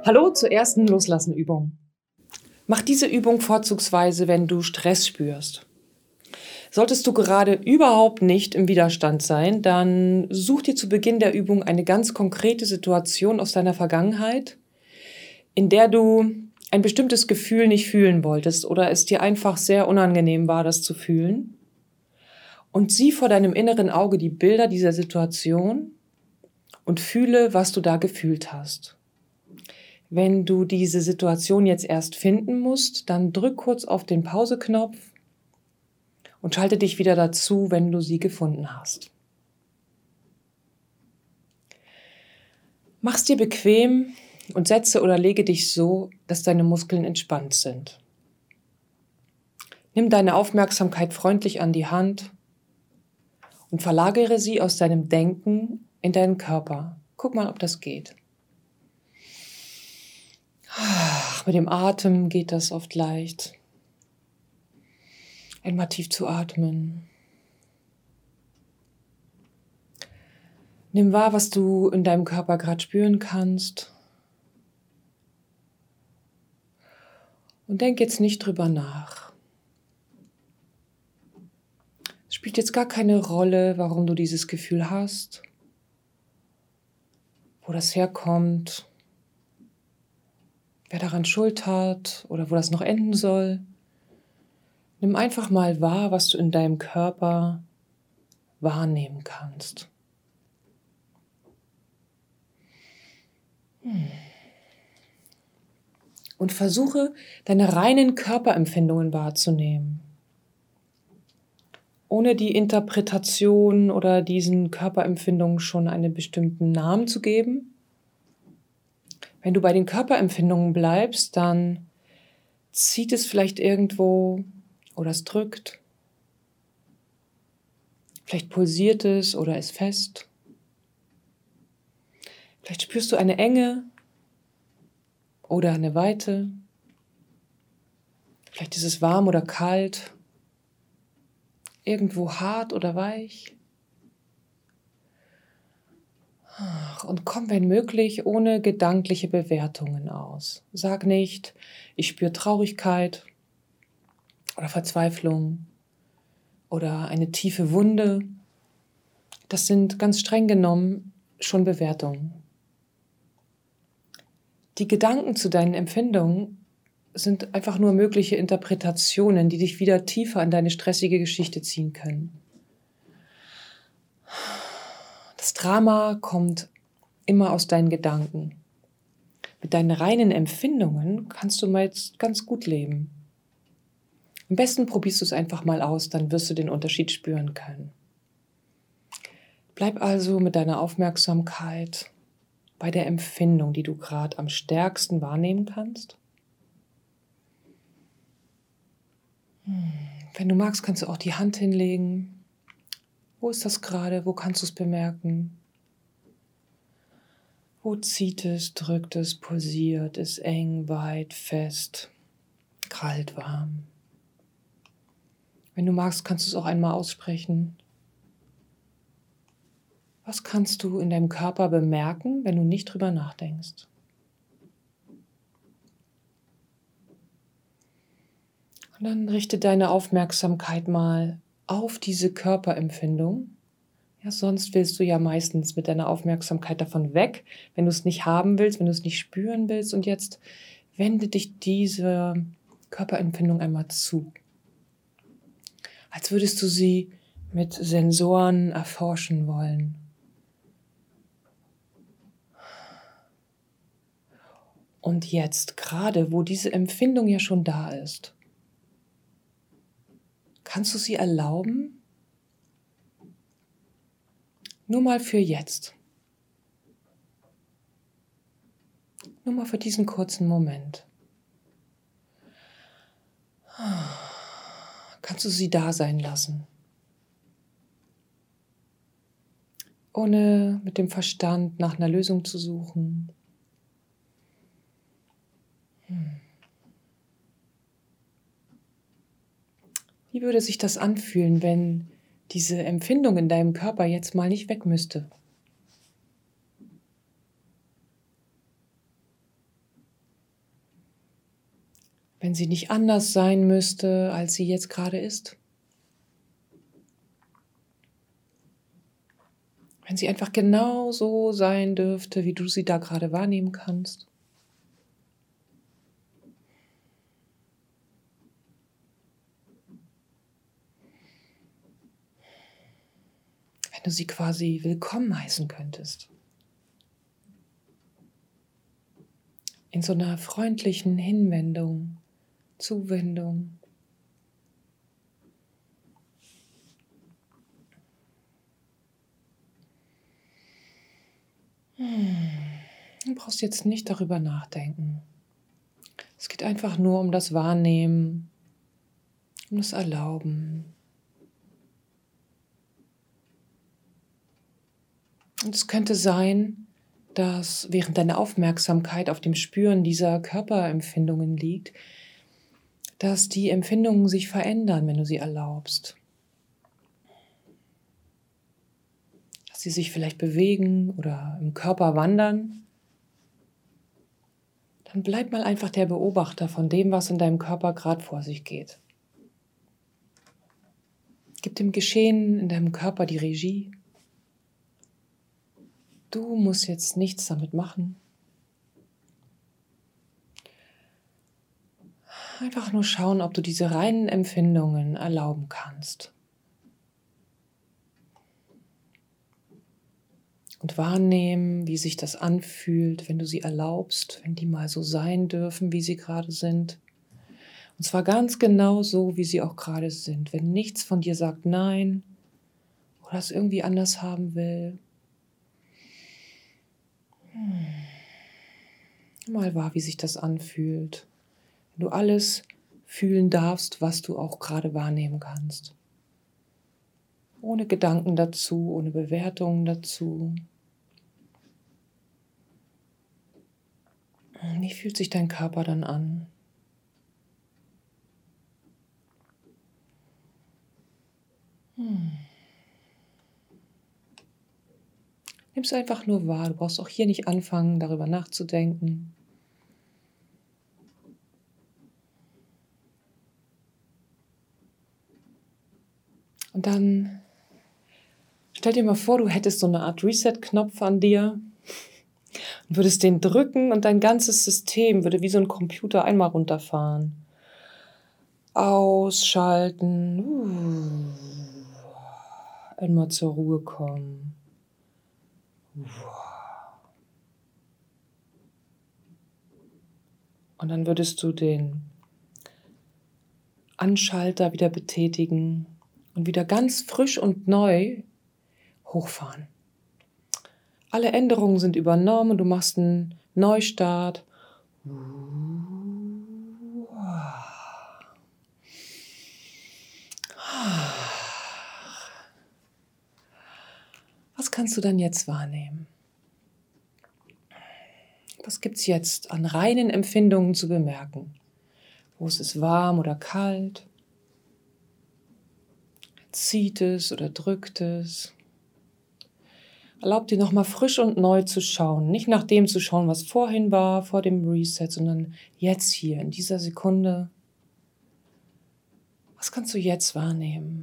Hallo zur ersten Loslassen-Übung. Mach diese Übung vorzugsweise, wenn du Stress spürst. Solltest du gerade überhaupt nicht im Widerstand sein, dann such dir zu Beginn der Übung eine ganz konkrete Situation aus deiner Vergangenheit, in der du ein bestimmtes Gefühl nicht fühlen wolltest oder es dir einfach sehr unangenehm war, das zu fühlen. Und sieh vor deinem inneren Auge die Bilder dieser Situation und fühle, was du da gefühlt hast. Wenn du diese Situation jetzt erst finden musst, dann drück kurz auf den Pause-Knopf und schalte dich wieder dazu, wenn du sie gefunden hast. Mach's dir bequem und setze oder lege dich so, dass deine Muskeln entspannt sind. Nimm deine Aufmerksamkeit freundlich an die Hand und verlagere sie aus deinem Denken in deinen Körper. Guck mal, ob das geht. Mit dem Atem geht das oft leicht. Einmal tief zu atmen. Nimm wahr, was du in deinem Körper gerade spüren kannst. Und denk jetzt nicht drüber nach. Es spielt jetzt gar keine Rolle, warum du dieses Gefühl hast, wo das herkommt, wer daran Schuld hat oder wo das noch enden soll. Nimm einfach mal wahr, was du in deinem Körper wahrnehmen kannst. Und versuche, deine reinen Körperempfindungen wahrzunehmen. Ohne die Interpretation oder diesen Körperempfindungen schon einen bestimmten Namen zu geben. Wenn du bei den Körperempfindungen bleibst, dann zieht es vielleicht irgendwo oder es drückt. Vielleicht pulsiert es oder ist fest. Vielleicht spürst du eine Enge oder eine Weite. Vielleicht ist es warm oder kalt. Irgendwo hart oder weich. Und komm, wenn möglich, ohne gedankliche Bewertungen aus. Sag nicht, ich spüre Traurigkeit oder Verzweiflung oder eine tiefe Wunde. Das sind ganz streng genommen schon Bewertungen. Die Gedanken zu deinen Empfindungen sind einfach nur mögliche Interpretationen, die dich wieder tiefer in deine stressige Geschichte ziehen können. Das Drama kommt immer aus deinen Gedanken. Mit deinen reinen Empfindungen kannst du meist ganz gut leben. Am besten probierst du es einfach mal aus, dann wirst du den Unterschied spüren können. Bleib also mit deiner Aufmerksamkeit bei der Empfindung, die du gerade am stärksten wahrnehmen kannst. Wenn du magst, kannst du auch die Hand hinlegen. Wo ist das gerade? Wo kannst du es bemerken? Wo zieht es, drückt es, pulsiert, ist eng, weit, fest, kalt, warm? Wenn du magst, kannst du es auch einmal aussprechen. Was kannst du in deinem Körper bemerken, wenn du nicht drüber nachdenkst? Und dann richte deine Aufmerksamkeit mal auf diese Körperempfindung. Ja, sonst willst du ja meistens mit deiner Aufmerksamkeit davon weg, wenn du es nicht haben willst, wenn du es nicht spüren willst. Und jetzt wende dich dieser Körperempfindung einmal zu. Als würdest du sie mit Sensoren erforschen wollen. Und jetzt, gerade wo diese Empfindung ja schon da ist, kannst du sie erlauben? Nur mal für jetzt. Nur mal für diesen kurzen Moment. Kannst du sie da sein lassen. Ohne mit dem Verstand nach einer Lösung zu suchen. Wie würde sich das anfühlen, wenn diese Empfindung in deinem Körper jetzt mal nicht weg müsste? wenn sie nicht anders sein müsste, als sie jetzt gerade ist. Wenn sie einfach genau so sein dürfte, wie du sie da gerade wahrnehmen kannst. Wenn du sie quasi willkommen heißen könntest. In so einer freundlichen Hinwendung, Zuwendung. Du brauchst jetzt nicht darüber nachdenken. Es geht einfach nur um das Wahrnehmen, um das Erlauben. Und es könnte sein, dass während deine Aufmerksamkeit auf dem Spüren dieser Körperempfindungen liegt, dass die Empfindungen sich verändern, wenn du sie erlaubst. Dass sie sich vielleicht bewegen oder im Körper wandern. Dann bleib mal einfach der Beobachter von dem, was in deinem Körper gerade vor sich geht. Gib dem Geschehen in deinem Körper die Regie. Du musst jetzt nichts damit machen. Einfach nur schauen, ob du diese reinen Empfindungen erlauben kannst. Und wahrnehmen, wie sich das anfühlt, wenn du sie erlaubst, wenn die mal so sein dürfen, wie sie gerade sind. Und zwar ganz genau so, wie sie auch gerade sind. Wenn nichts von dir sagt nein oder es irgendwie anders haben will. Mal wahr, wie sich das anfühlt. Wenn du alles fühlen darfst, was du auch gerade wahrnehmen kannst. Ohne Gedanken dazu, ohne Bewertungen dazu. Wie fühlt sich dein Körper dann an? Nimm es einfach nur wahr. Du brauchst auch hier nicht anfangen, darüber nachzudenken. Und dann stell dir mal vor, du hättest so eine Art Reset-Knopf an dir und würdest den drücken und dein ganzes System würde wie so ein Computer einmal runterfahren. Ausschalten. Einmal zur Ruhe kommen. Und dann würdest du den Anschalter wieder betätigen und wieder ganz frisch und neu hochfahren. Alle Änderungen sind übernommen und du machst einen Neustart. Was kannst du dann jetzt wahrnehmen? Was gibt es jetzt an reinen Empfindungen zu bemerken? Wo ist es warm oder kalt? Zieht es oder drückt es? Erlaub dir nochmal frisch und neu zu schauen. Nicht nach dem zu schauen, was vorhin war, vor dem Reset, sondern jetzt hier, in dieser Sekunde. Was kannst du jetzt wahrnehmen?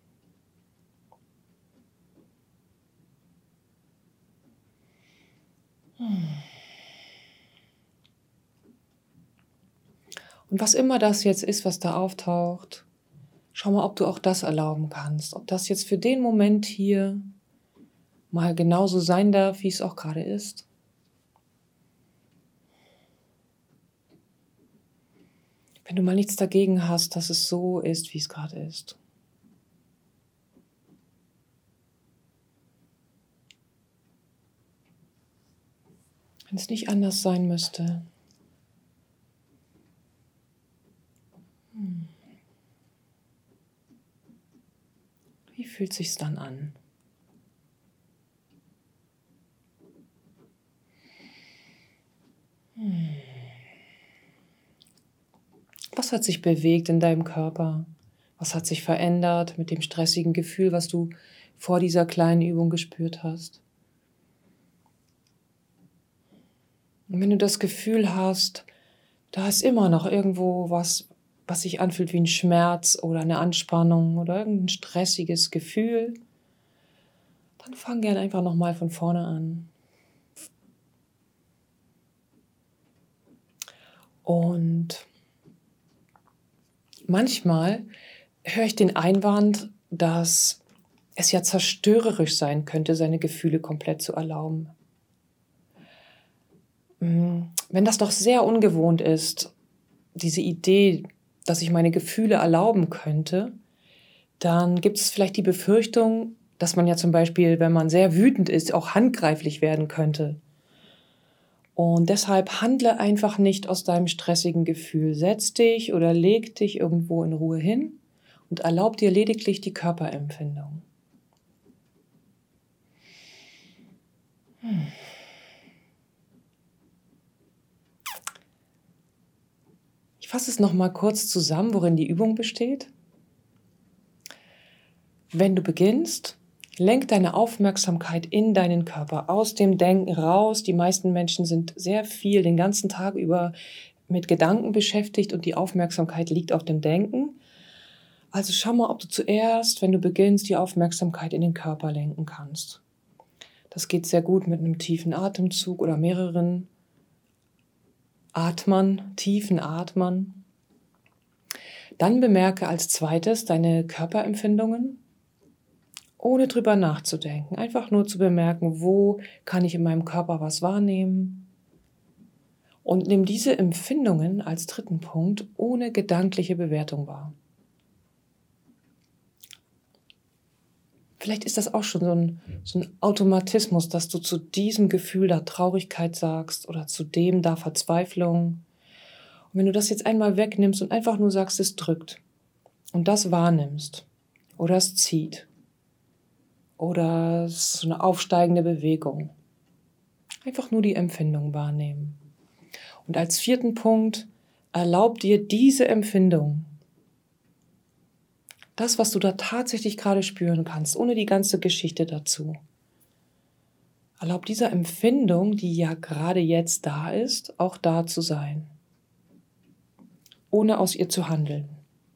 Und was immer das jetzt ist, was da auftaucht, schau mal, ob du auch das erlauben kannst. Ob das jetzt für den Moment hier mal genauso sein darf, wie es auch gerade ist. Wenn du mal nichts dagegen hast, dass es so ist, wie es gerade ist. Wenn es nicht anders sein müsste. Wie fühlt sich's dann an? Was hat sich bewegt in deinem Körper? Was hat sich verändert mit dem stressigen Gefühl, was du vor dieser kleinen Übung gespürt hast? Und wenn du das Gefühl hast, da ist immer noch irgendwo was sich anfühlt wie ein Schmerz oder eine Anspannung oder irgendein stressiges Gefühl, dann fang gerne einfach nochmal von vorne an. Und manchmal höre ich den Einwand, dass es ja zerstörerisch sein könnte, seine Gefühle komplett zu erlauben. Wenn das doch sehr ungewohnt ist, diese Idee, dass ich meine Gefühle erlauben könnte, dann gibt es vielleicht die Befürchtung, dass man ja zum Beispiel, wenn man sehr wütend ist, auch handgreiflich werden könnte. Und deshalb handle einfach nicht aus deinem stressigen Gefühl. Setz dich oder leg dich irgendwo in Ruhe hin und erlaub dir lediglich die Körperempfindung. Ich fasse es nochmal kurz zusammen, worin die Übung besteht. Wenn du beginnst, lenk deine Aufmerksamkeit in deinen Körper, aus dem Denken raus. Die meisten Menschen sind sehr viel den ganzen Tag über mit Gedanken beschäftigt und die Aufmerksamkeit liegt auf dem Denken. Also schau mal, ob du zuerst, wenn du beginnst, die Aufmerksamkeit in den Körper lenken kannst. Das geht sehr gut mit einem tiefen Atemzug oder mehreren tiefen Atmern. Dann bemerke als zweites deine Körperempfindungen, ohne drüber nachzudenken. Einfach nur zu bemerken, wo kann ich in meinem Körper was wahrnehmen. Und nimm diese Empfindungen als dritten Punkt ohne gedankliche Bewertung wahr. Vielleicht ist das auch schon so ein Automatismus, dass du zu diesem Gefühl da Traurigkeit sagst oder zu dem da Verzweiflung. Und wenn du das jetzt einmal wegnimmst und einfach nur sagst, es drückt und das wahrnimmst oder es zieht oder es ist so eine aufsteigende Bewegung, einfach nur die Empfindung wahrnehmen. Und als vierten Punkt, erlaub dir diese Empfindung, das, was du da tatsächlich gerade spüren kannst, ohne die ganze Geschichte dazu. Erlaub dieser Empfindung, die ja gerade jetzt da ist, auch da zu sein, ohne aus ihr zu handeln.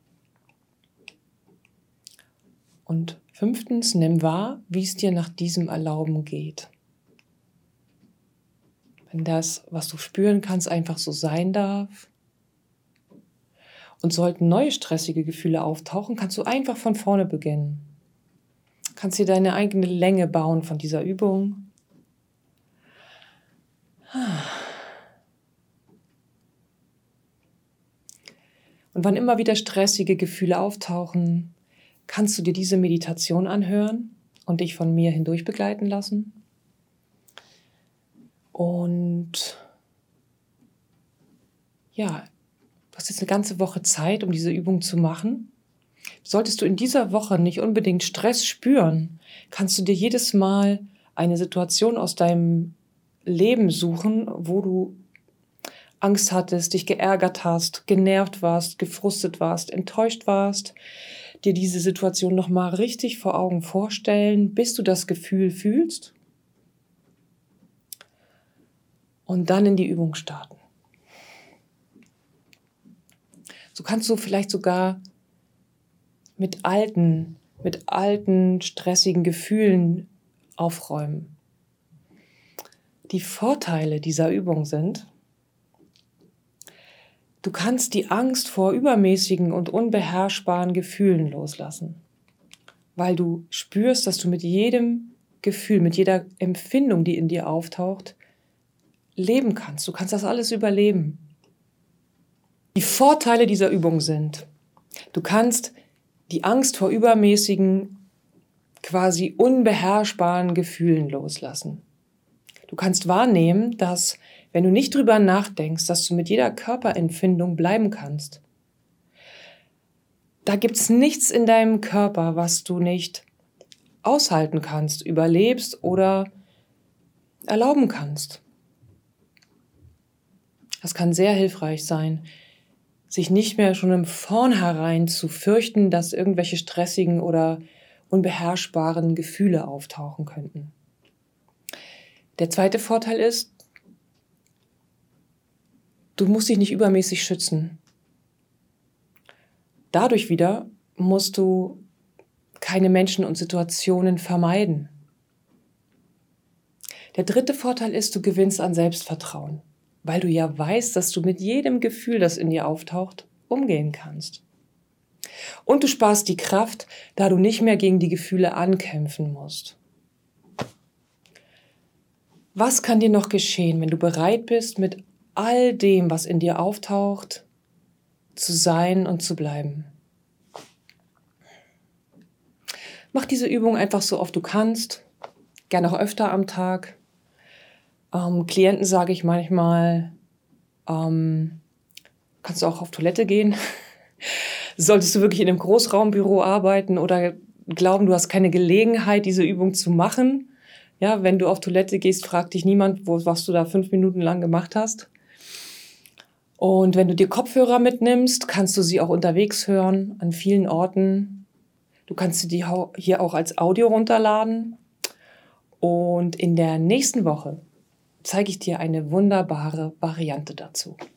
Und fünftens, nimm wahr, wie es dir nach diesem Erlauben geht. Wenn das, was du spüren kannst, einfach so sein darf. Und sollten neue stressige Gefühle auftauchen, kannst du einfach von vorne beginnen. Kannst dir deine eigene Länge bauen von dieser Übung. Und wann immer wieder stressige Gefühle auftauchen, kannst du dir diese Meditation anhören und dich von mir hindurch begleiten lassen. Und ja, du hast jetzt eine ganze Woche Zeit, um diese Übung zu machen. Solltest du in dieser Woche nicht unbedingt Stress spüren, kannst du dir jedes Mal eine Situation aus deinem Leben suchen, wo du Angst hattest, dich geärgert hast, genervt warst, gefrustet warst, enttäuscht warst, dir diese Situation nochmal richtig vor Augen vorstellen, bis du das Gefühl fühlst und dann in die Übung starten. So kannst du vielleicht sogar mit alten stressigen Gefühlen aufräumen. Die Vorteile dieser Übung sind, du kannst die Angst vor übermäßigen und unbeherrschbaren Gefühlen loslassen, weil du spürst, dass du mit jedem Gefühl, mit jeder Empfindung, die in dir auftaucht, leben kannst. Du kannst das alles überleben. Die Vorteile dieser Übung sind, du kannst die Angst vor übermäßigen, quasi unbeherrschbaren Gefühlen loslassen. Du kannst wahrnehmen, dass, wenn du nicht drüber nachdenkst, dass du mit jeder Körperempfindung bleiben kannst. Da gibt's nichts in deinem Körper, was du nicht aushalten kannst, überlebst oder erlauben kannst. Das kann sehr hilfreich sein, sich nicht mehr schon im Vornherein zu fürchten, dass irgendwelche stressigen oder unbeherrschbaren Gefühle auftauchen könnten. Der zweite Vorteil ist, Du musst dich nicht übermäßig schützen. Dadurch wieder musst du keine Menschen und Situationen vermeiden. Der dritte Vorteil ist, du gewinnst an Selbstvertrauen, weil du ja weißt, dass du mit jedem Gefühl, das in dir auftaucht, umgehen kannst. Und du sparst die Kraft, da du nicht mehr gegen die Gefühle ankämpfen musst. Was kann dir noch geschehen, wenn du bereit bist, mit all dem, was in dir auftaucht, zu sein und zu bleiben? Mach diese Übung einfach so oft du kannst, gerne auch öfter am Tag. Klienten sage ich manchmal, kannst du auch auf Toilette gehen. Solltest du wirklich in einem Großraumbüro arbeiten oder glauben, du hast keine Gelegenheit, diese Übung zu machen, ja, wenn du auf Toilette gehst, fragt dich niemand, was du da 5 Minuten lang gemacht hast. Und wenn du dir Kopfhörer mitnimmst, kannst du sie auch unterwegs hören, an vielen Orten. Du kannst sie hier auch als Audio runterladen. Und in der nächsten Woche zeige ich dir eine wunderbare Variante dazu.